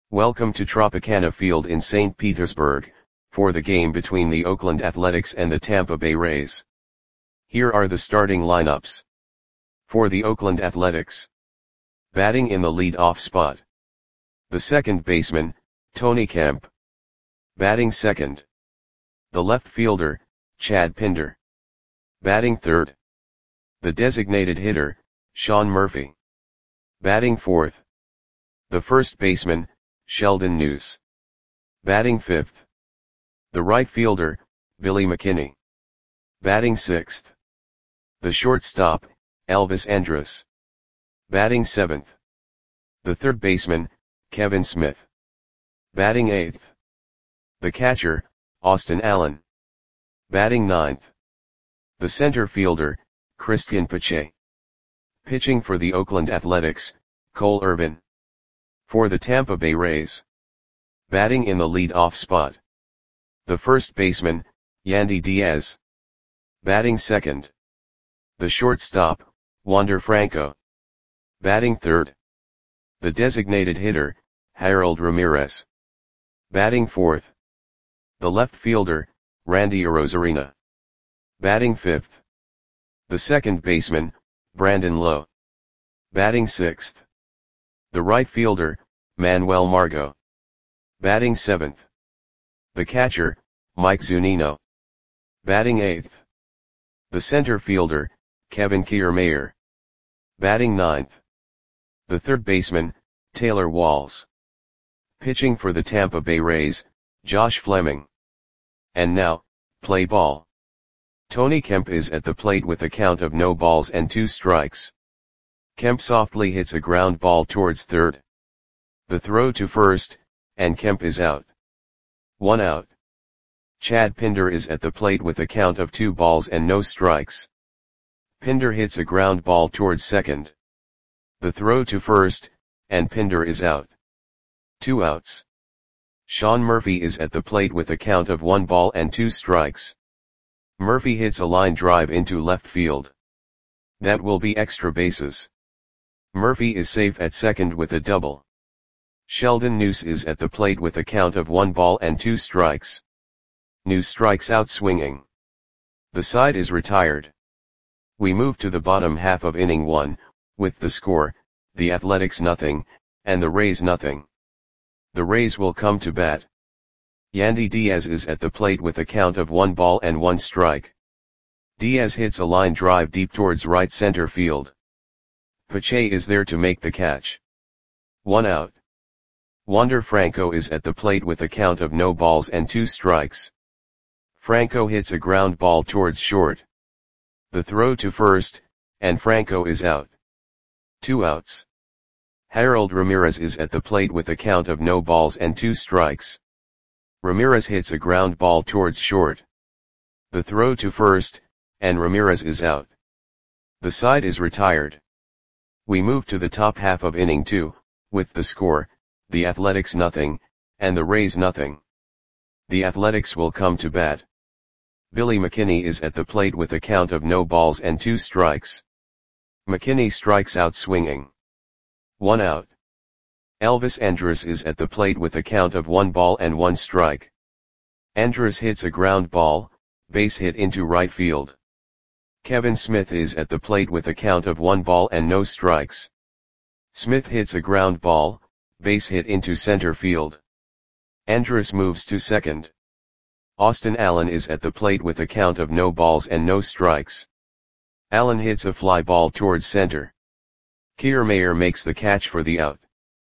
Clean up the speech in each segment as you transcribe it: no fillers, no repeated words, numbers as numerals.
Welcome to Tropicana Field in St. Petersburg, for the game between the Oakland Athletics and the Tampa Bay Rays. Here are the starting lineups. For the Oakland Athletics. Batting in the lead-off spot. The second baseman, Tony Kemp. Batting second. The left fielder, Chad Pinder. Batting third. The designated hitter, Sean Murphy. Batting fourth. The first baseman, Sheldon Neuse. Batting fifth. The right fielder, Billy McKinney. Batting sixth. The shortstop, Elvis Andrus. Batting seventh. The third baseman, Kevin Smith. Batting eighth. The catcher, Austin Allen. Batting ninth. The center fielder, Cristian Pache. Pitching for the Oakland Athletics, Cole Irvin. For the Tampa Bay Rays. Batting in the lead-off spot. The first baseman, Yandy Diaz. Batting second. The shortstop, Wander Franco. Batting third. The designated hitter, Harold Ramirez. Batting fourth. The left fielder, Randy Arozarena. Batting fifth. The second baseman, Brandon Lowe. Batting sixth. The right fielder, Manuel Margot. Batting seventh. The catcher, Mike Zunino. Batting eighth. The center fielder, Kevin Kiermaier. Batting ninth. The third baseman, Taylor Walls. Pitching for the Tampa Bay Rays, Josh Fleming. And now, play ball. Tony Kemp is at the plate with a count of no balls and 2 strikes. Kemp softly hits a ground ball towards third. The throw to first, and Kemp is out. 1 out. Chad Pinder is at the plate with a count of 2 balls and no strikes. Pinder hits a ground ball towards second. The throw to first, and Pinder is out. 2 outs. Sean Murphy is at the plate with a count of 1 ball and 2 strikes. Murphy hits a line drive into left field. That will be extra bases. Murphy is safe at second with a double. Sheldon Neuse is at the plate with a count of 1 ball and 2 strikes. Neuse strikes out swinging. The side is retired. We move to the bottom half of inning 1, with the score, the Athletics nothing, and the Rays nothing. The Rays will come to bat. Yandy Diaz is at the plate with a count of 1 ball and 1 strike. Diaz hits a line drive deep towards right center field. Pache is there to make the catch. 1 out. Wander Franco is at the plate with a count of no balls and 2 strikes. Franco hits a ground ball towards short. The throw to first, and Franco is out. 2 outs. Harold Ramirez is at the plate with a count of no balls and 2 strikes. Ramirez hits a ground ball towards short. The throw to first, and Ramirez is out. The side is retired. We move to the top half of inning 2, with the score, the Athletics nothing, and the Rays nothing. The Athletics will come to bat. Billy McKinney is at the plate with a count of no balls and 2 strikes. McKinney strikes out swinging. 1 out. Elvis Andrus is at the plate with a count of 1 ball and 1 strike. Andrus hits a ground ball, base hit into right field. Kevin Smith is at the plate with a count of 1 ball and no strikes. Smith hits a ground ball, base hit into center field. Andrus moves to second. Austin Allen is at the plate with a count of no balls and no strikes. Allen hits a fly ball towards center. Kiermaier makes the catch for the out.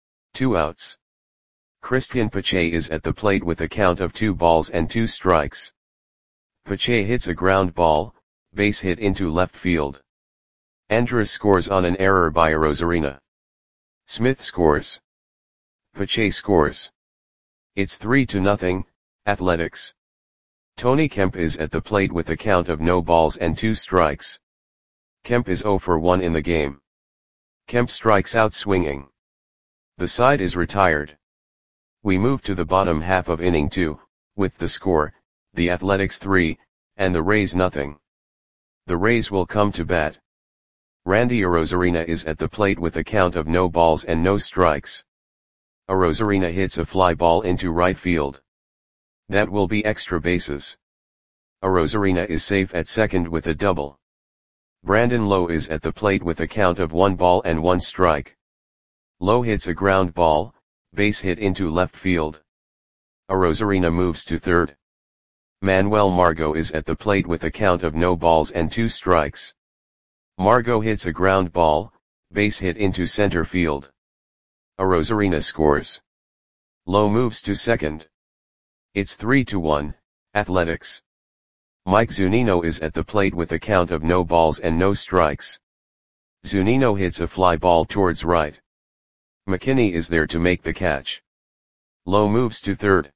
2 outs. Cristian Pache is at the plate with a count of 2 balls and 2 strikes. Pache hits a ground ball, base hit into left field. Andrus scores on an error by Arozarena. Smith scores. Pache scores. It's 3-0, Athletics. Tony Kemp is at the plate with a count of no balls and 2 strikes. Kemp is 0 for 1 in the game. Kemp strikes out swinging. The side is retired. We move to the bottom half of inning 2, with the score, the Athletics 3, and the Rays nothing. The Rays will come to bat. Randy Arozarena is at the plate with a count of no balls and no strikes. Arozarena hits a fly ball into right field. That will be extra bases. Arozarena is safe at second with a double. Brandon Lowe is at the plate with a count of 1 ball and 1 strike. Lowe hits a ground ball, base hit into left field. Arozarena moves to third. Manuel Margot is at the plate with a count of no balls and 2 strikes. Margot hits a ground ball, base hit into center field. Arozarena scores. Lowe moves to second. It's 3-1, Athletics. Mike Zunino is at the plate with a count of no balls and no strikes. Zunino hits a fly ball towards right. McKinney is there to make the catch. Lowe moves to third.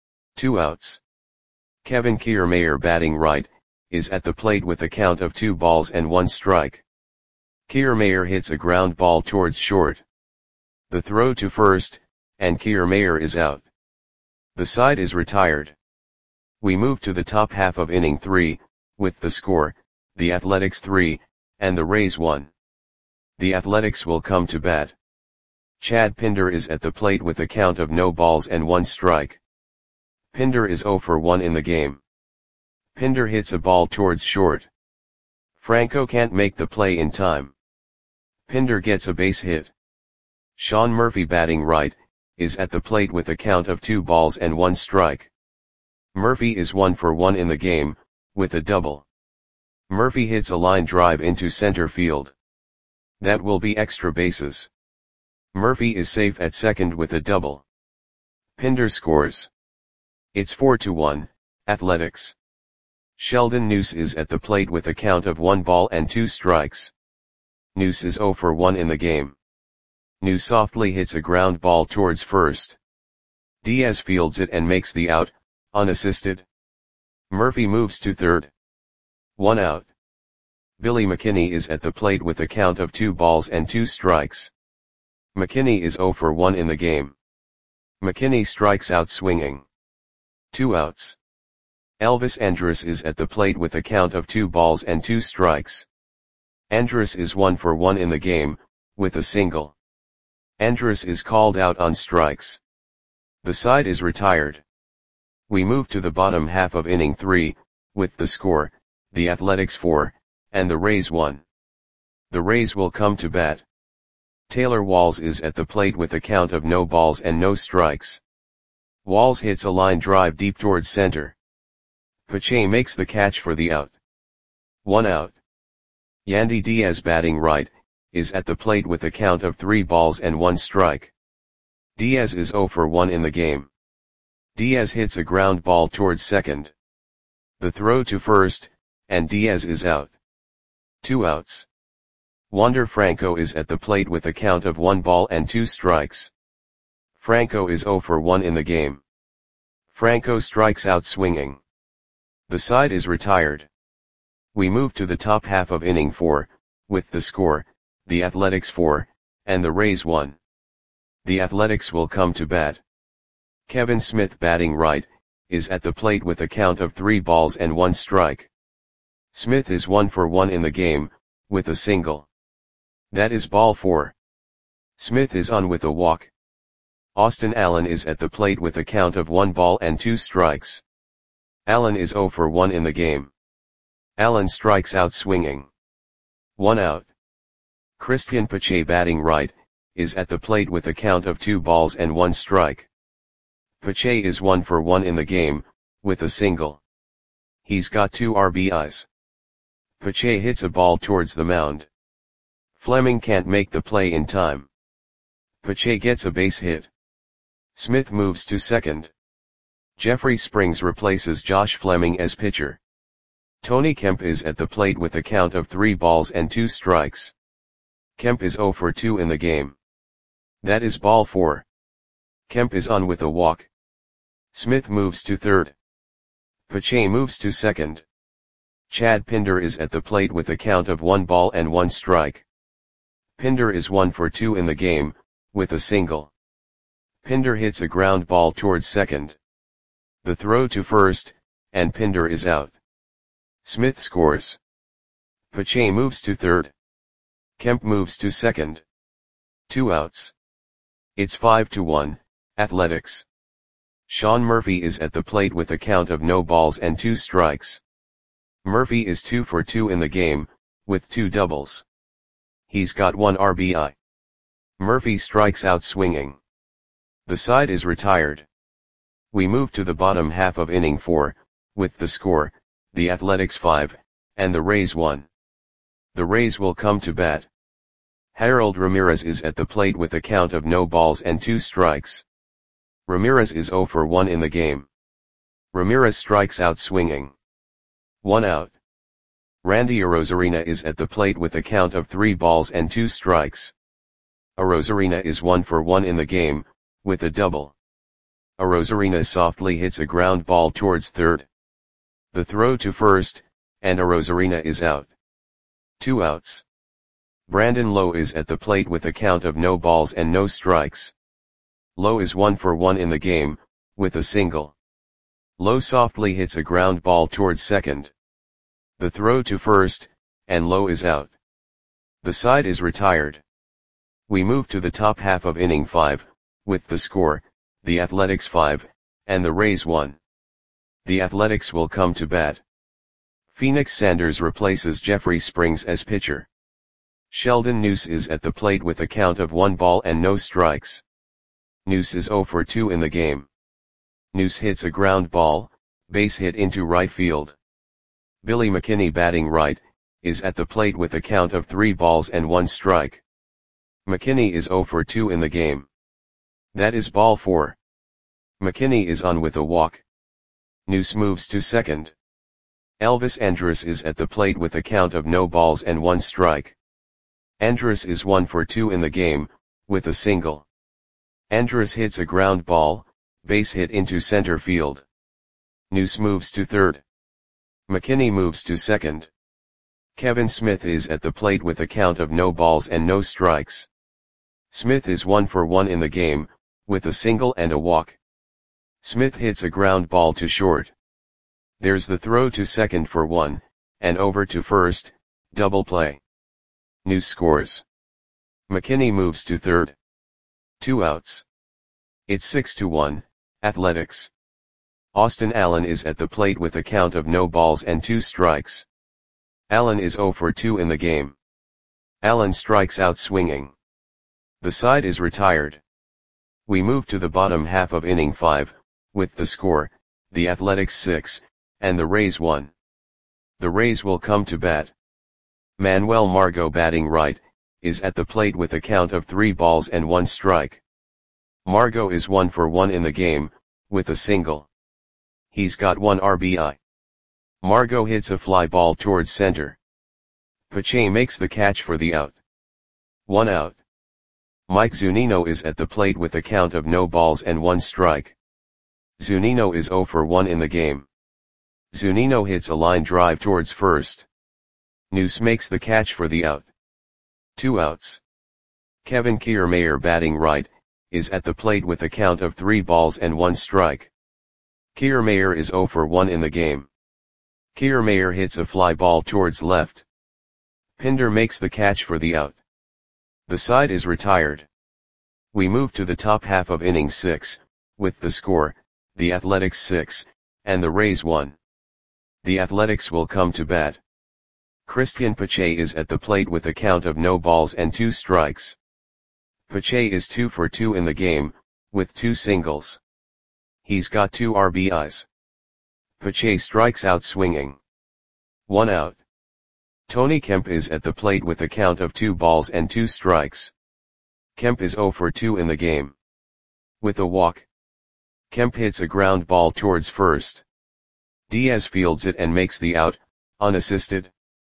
2 outs. Kevin Kiermaier batting right, is at the plate with a count of 2 balls and 1 strike. Kiermaier hits a ground ball towards short. The throw to first, and Kiermaier is out. The side is retired. We move to the top half of inning 3, with the score, the Athletics 3, and the Rays 1. The Athletics will come to bat. Chad Pinder is at the plate with a count of no balls and 1 strike. Pinder is 0 for 1 in the game. Pinder hits a ball towards short. Franco can't make the play in time. Pinder gets a base hit. Sean Murphy batting right, is at the plate with a count of 2 balls and 1 strike. Murphy is 1 for 1 in the game, with a double. Murphy hits a line drive into center field. That will be extra bases. Murphy is safe at second with a double. Pinder scores. It's 4-1, Athletics. Sheldon Neuse is at the plate with a count of 1 ball and 2 strikes. Neuse is 0 for 1 in the game. Neuse softly hits a ground ball towards first. Diaz fields it and makes the out, unassisted. Murphy moves to third. 1 out. Billy McKinney is at the plate with a count of 2 balls and 2 strikes. McKinney is 0 for 1 in the game. McKinney strikes out swinging. 2 outs. Elvis Andrus is at the plate with a count of 2 balls and 2 strikes. Andrus is 1 for 1 in the game, with a single. Andrus is called out on strikes. The side is retired. We move to the bottom half of inning 3, with the score, the Athletics 4, and the Rays 1. The Rays will come to bat. Taylor Walls is at the plate with a count of no balls and no strikes. Walls hits a line drive deep towards center. Pache makes the catch for the out. 1 out. Yandy Diaz batting right, is at the plate with a count of 3 balls and 1 strike. Diaz is 0 for 1 in the game. Diaz hits a ground ball towards second. The throw to first, and Diaz is out. 2 outs. Wander Franco is at the plate with a count of 1 ball and 2 strikes. Franco is 0 for 1 in the game. Franco strikes out swinging. The side is retired. We move to the top half of inning 4, with the score, the Athletics 4, and the Rays 1. The Athletics will come to bat. Kevin Smith batting right, is at the plate with a count of 3 balls and 1 strike. Smith is 1 for 1 in the game, with a single. That is ball 4. Smith is on with a walk. Austin Allen is at the plate with a count of 1 ball and 2 strikes. Allen is 0 for 1 in the game. Allen strikes out swinging. 1 out. Christian Pache batting right, is at the plate with a count of 2 balls and 1 strike. Pache is 1 for 1 in the game, with a single. He's got 2 RBIs. Pache hits a ball towards the mound. Fleming can't make the play in time. Pache gets a base hit. Smith moves to second. Jeffrey Springs replaces Josh Fleming as pitcher. Tony Kemp is at the plate with a count of 3 balls and 2 strikes. Kemp is 0 for 2 in the game. That is ball 4. Kemp is on with a walk. Smith moves to third. Pache moves to second. Chad Pinder is at the plate with a count of 1 ball and 1 strike. Pinder is 1 for 2 in the game, with a single. Pinder hits a ground ball towards second. The throw to first, and Pinder is out. Smith scores. Pache moves to third. Kemp moves to second. 2 outs. It's 5-1, Athletics. Sean Murphy is at the plate with a count of no balls and 2 strikes. Murphy is 2 for 2 in the game, with 2 doubles. He's got 1 RBI. Murphy strikes out swinging. The side is retired. We move to the bottom half of inning 4, with the score, the Athletics 5, and the Rays 1. The Rays will come to bat. Harold Ramirez is at the plate with a count of no balls and 2 strikes. Ramirez is 0 for 1 in the game. Ramirez strikes out swinging. 1 out. Randy Arozarena is at the plate with a count of 3 balls and 2 strikes. Arozarena is 1 for 1 in the game, with a double. Arozarena softly hits a ground ball towards third. The throw to first, and Arozarena is out. 2 outs. Brandon Lowe is at the plate with a count of no balls and no strikes. Lowe is 1 for 1 in the game, with a single. Lowe softly hits a ground ball towards second. The throw to first, and Lowe is out. The side is retired. We move to the top half of inning 5, with the score, the Athletics 5, and the Rays 1. The Athletics will come to bat. Phoenix Sanders replaces Jeffrey Springs as pitcher. Sheldon Neuse is at the plate with a count of 1 ball and no strikes. Neuse is 0 for 2 in the game. Neuse hits a ground ball, base hit into right field. Billy McKinney, batting right, is at the plate with a count of 3 balls and 1 strike. McKinney is 0 for 2 in the game. That is ball 4. McKinney is on with a walk. Neuse moves to second. Elvis Andrus is at the plate with a count of no balls and 1 strike. Andrus is 1 for 2 in the game, with a single. Andrus hits a ground ball, base hit into center field. Neuse moves to third. McKinney moves to second. Kevin Smith is at the plate with a count of no balls and no strikes. Smith is 1 for 1 in the game, with a single and a walk. Smith hits a ground ball to short. There's the throw to second for 1, and over to first, double play. Neuse scores. McKinney moves to third. 2 outs. It's 6-1, Athletics. Austin Allen is at the plate with a count of no balls and 2 strikes. Allen is 0 for 2 in the game. Allen strikes out swinging. The side is retired. We move to the bottom half of inning 5, with the score, the Athletics 6, and the Rays 1. The Rays will come to bat. Manuel Margot, batting right, is at the plate with a count of 3 balls and 1 strike. Margot is 1 for 1 in the game, with a single. He's got 1 RBI. Margot hits a fly ball towards center. Pache makes the catch for the out. 1 out. Mike Zunino is at the plate with a count of no balls and 1 strike. Zunino is 0 for 1 in the game. Zunino hits a line drive towards first. Neuse makes the catch for the out. 2 outs. Kevin Kiermaier, batting right, is at the plate with a count of 3 balls and 1 strike. Kiermaier is 0 for 1 in the game. Kiermaier hits a fly ball towards left. Pinder makes the catch for the out. The side is retired. We move to the top half of inning 6, with the score, the Athletics 6, and the Rays 1. The Athletics will come to bat. Christian Pache is at the plate with a count of no balls and 2 strikes. Pache is 2 for 2 in the game, with 2 singles. He's got 2 RBIs. Pache strikes out swinging. 1 out. Tony Kemp is at the plate with a count of 2 balls and 2 strikes. Kemp is 0 for 2 in the game. With a walk. Kemp hits a ground ball towards first. Diaz fields it and makes the out, unassisted.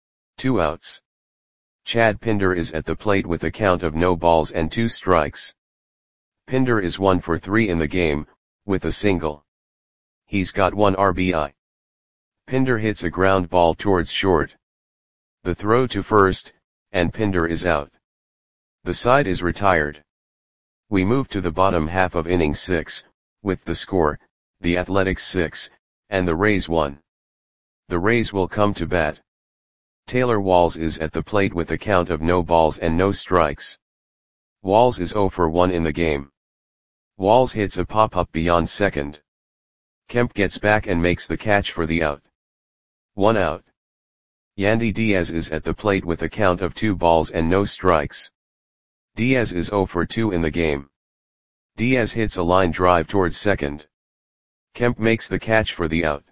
2 outs. Chad Pinder is at the plate with a count of no balls and 2 strikes. Pinder is 1 for 3 in the game, with a single. He's got 1 RBI. Pinder hits a ground ball towards short. The throw to first, and Pinder is out. The side is retired. We move to the bottom half of inning 6, with the score, the Athletics 6, and the Rays 1. The Rays will come to bat. Taylor Walls is at the plate with a count of no balls and no strikes. Walls is 0 for 1 in the game. Walls hits a pop-up beyond second. Kemp gets back and makes the catch for the out. 1 out. Yandy Diaz is at the plate with a count of 2 balls and no strikes. Diaz is 0 for 2 in the game. Diaz hits a line drive towards second. Kemp makes the catch for the out.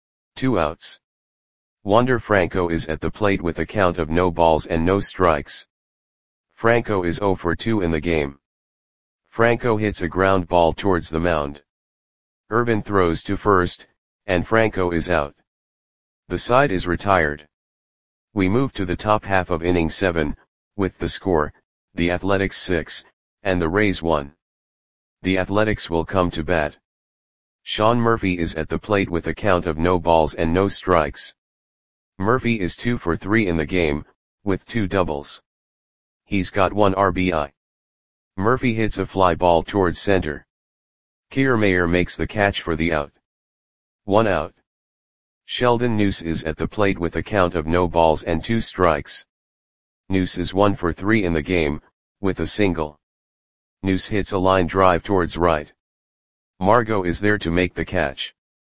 2 outs. Wander Franco is at the plate with a count of no balls and no strikes. Franco is 0 for 2 in the game. Franco hits a ground ball towards the mound. Irvin throws to first, and Franco is out. The side is retired. We move to the top half of inning 7, with the score, the Athletics 6, and the Rays 1. The Athletics will come to bat. Sean Murphy is at the plate with a count of no balls and no strikes. Murphy is 2 for 3 in the game, with 2 doubles. He's got 1 RBI. Murphy hits a fly ball towards center. Kiermaier makes the catch for the out. 1 out. Sheldon Neuse is at the plate with a count of no balls and 2 strikes. Neuse is 1 for 3 in the game, with a single. Neuse hits a line drive towards right. Margot is there to make the catch.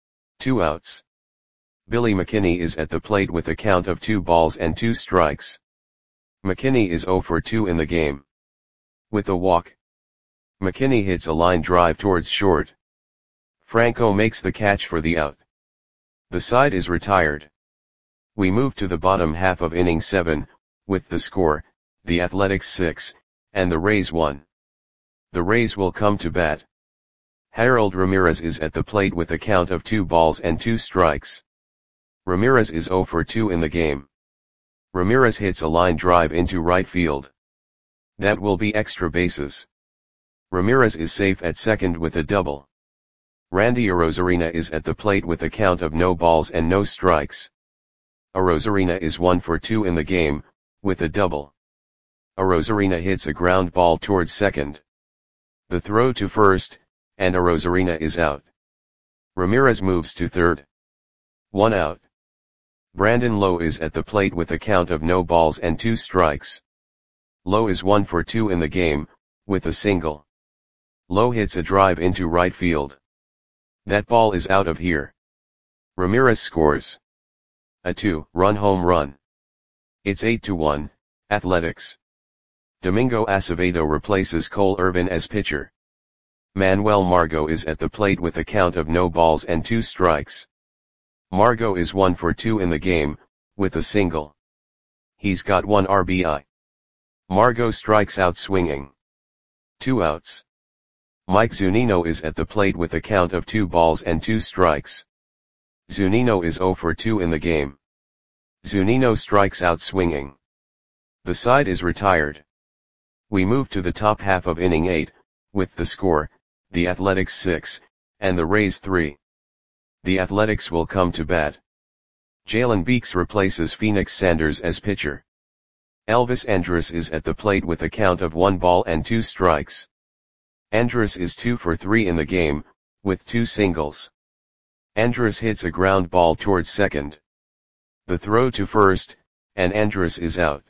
2 outs. Billy McKinney is at the plate with a count of 2 balls and 2 strikes. McKinney is 0 for 2 in the game. With a walk. McKinney hits a line drive towards short. Franco makes the catch for the out. The side is retired. We move to the bottom half of inning 7, with the score, the Athletics 6, and the Rays 1. The Rays will come to bat. Harold Ramirez is at the plate with a count of 2 balls and 2 strikes. Ramirez is 0 for 2 in the game. Ramirez hits a line drive into right field. That will be extra bases. Ramirez is safe at second with a double. Randy Arozarena is at the plate with a count of no balls and no strikes. Arozarena is 1 for 2 in the game, with a double. Arozarena hits a ground ball towards second. The throw to first, and Arozarena is out. Ramirez moves to third. 1 out. Brandon Lowe is at the plate with a count of no balls and 2 strikes. Lowe is 1 for 2 in the game, with a single. Lowe hits a drive into right field. That ball is out of here. Ramirez scores a 2-run home run. It's 8-1, Athletics. Domingo Acevedo replaces Cole Irvin as pitcher. Manuel Margot is at the plate with a count of no balls and 2 strikes. Margot is 1 for 2 in the game, with a single. He's got 1 RBI. Margot strikes out swinging. 2 outs. Mike Zunino is at the plate with a count of 2 balls and 2 strikes. Zunino is 0 for 2 in the game. Zunino strikes out swinging. The side is retired. We move to the top half of inning 8, with the score, the Athletics 6, and the Rays 3. The Athletics will come to bat. Jalen Beeks replaces Phoenix Sanders as pitcher. Elvis Andrus is at the plate with a count of 1 ball and 2 strikes. Andrus is 2 for 3 in the game, with 2 singles. Andrus hits a ground ball towards second. The throw to first, and Andrus is out.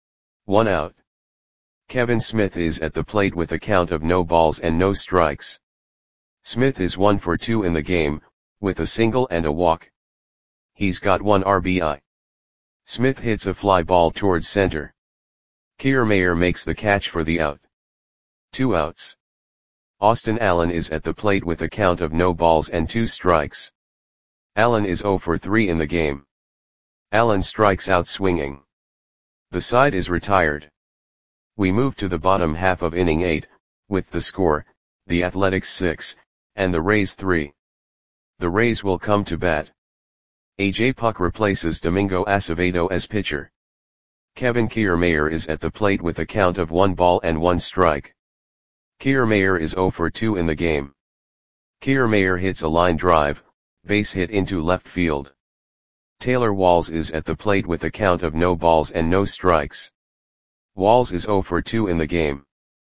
1 out. Kevin Smith is at the plate with a count of no balls and no strikes. Smith is 1 for 2 in the game, with a single and a walk. He's got 1 RBI. Smith hits a fly ball towards center. Kiermaier makes the catch for the out. 2 outs. Austin Allen is at the plate with a count of no balls and 2 strikes. Allen is 0 for 3 in the game. Allen strikes out swinging. The side is retired. We move to the bottom half of inning 8, with the score, the Athletics 6, and the Rays 3. The Rays will come to bat. AJ Puk replaces Domingo Acevedo as pitcher. Kevin Kiermaier is at the plate with a count of 1 ball and 1 strike. Kiermaier is 0 for 2 in the game. Kiermaier hits a line drive, base hit into left field. Taylor Walls is at the plate with a count of no balls and no strikes. Walls is 0 for 2 in the game.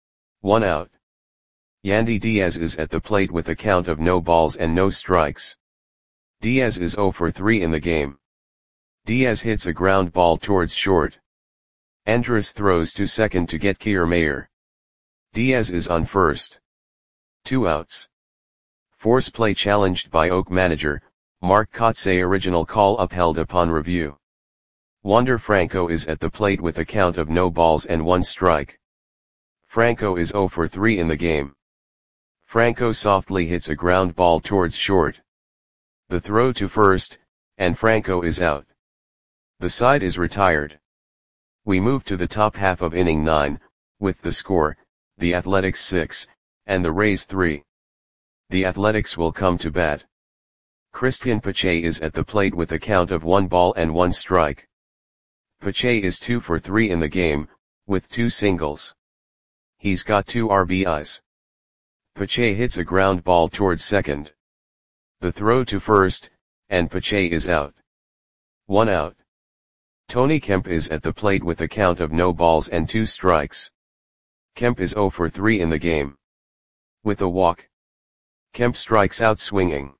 1 out. Yandy Diaz is at the plate with a count of no balls and no strikes. Diaz is 0 for 3 in the game. Diaz hits a ground ball towards short. Andrus throws to second to get Kiermaier. Diaz is on first. 2 outs. Force play challenged by Oak manager, Mark Kotsay. Original call upheld upon review. Wander Franco is at the plate with a count of no balls and 1 strike. Franco is 0 for 3 in the game. Franco softly hits a ground ball towards short. The throw to first, and Franco is out. The side is retired. We move to the top half of inning 9, with the score, the Athletics 6, and the Rays 3. The Athletics will come to bat. Christian Pache is at the plate with a count of 1 ball and 1 strike. Pache is 2 for 3 in the game, with 2 singles. He's got 2 RBIs. Pache hits a ground ball towards second. The throw to first, and Pache is out. 1 out. Tony Kemp is at the plate with a count of no balls and 2 strikes. Kemp is 0 for 3 in the game. With a walk. Kemp strikes out swinging.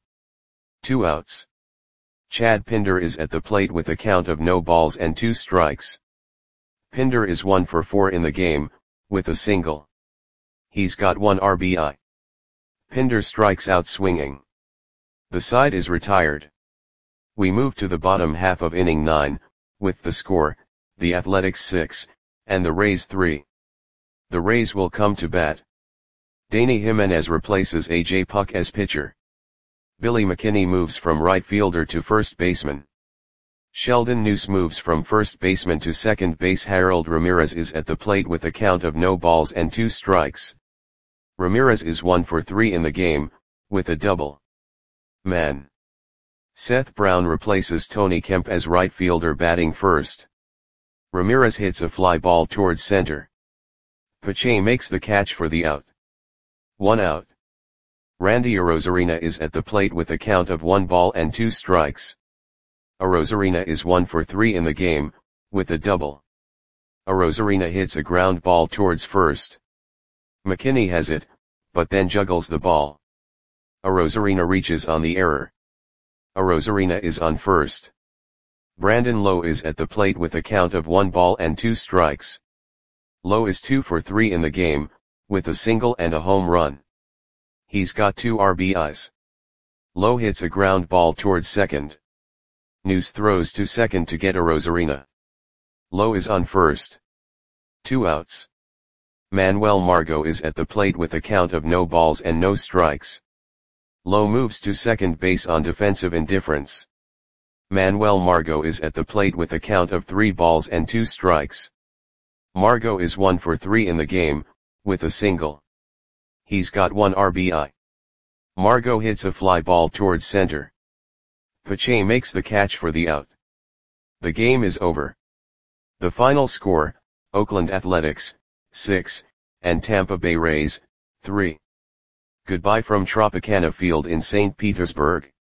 2 outs. Chad Pinder is at the plate with a count of no balls and 2 strikes. Pinder is 1 for 4 in the game, with a single. He's got 1 RBI. Pinder strikes out swinging. The side is retired. We move to the bottom half of inning 9, with the score, the Athletics 6, and the Rays 3. The Rays will come to bat. Danny Jimenez replaces A.J. Puk as pitcher. Billy McKinney moves from right fielder to first baseman. Sheldon Neuse moves from first baseman to second base. Harold Ramirez is at the plate with a count of no balls and 2 strikes. Ramirez is 1 for 3 in the game, with a double. Man. Seth Brown replaces Tony Kemp as right fielder batting first. Ramirez hits a fly ball towards center. Pache makes the catch for the out. 1 out. Randy Arozarena is at the plate with a count of 1 ball and 2 strikes. Arozarena is 1 for 3 in the game, with a double. Arozarena hits a ground ball towards first. McKinney has it, but then juggles the ball. Arozarena reaches on the error. Arozarena is on first. Brandon Lowe is at the plate with a count of 1 ball and 2 strikes. Lowe is 2 for 3 in the game, with a single and a home run. He's got 2 RBIs. Lowe hits a ground ball towards second. Neuse throws to second to get Arozarena. Lowe is on first. 2 outs. Manuel Margot is at the plate with a count of no balls and no strikes. Lowe moves to second base on defensive indifference. Manuel Margot is at the plate with a count of 3 balls and 2 strikes. Margot is 1 for 3 in the game, with a single. He's got 1 RBI. Margot hits a fly ball towards center. Pache makes the catch for the out. The game is over. The final score, Oakland Athletics, 6, and Tampa Bay Rays, 3. Goodbye from Tropicana Field in St. Petersburg.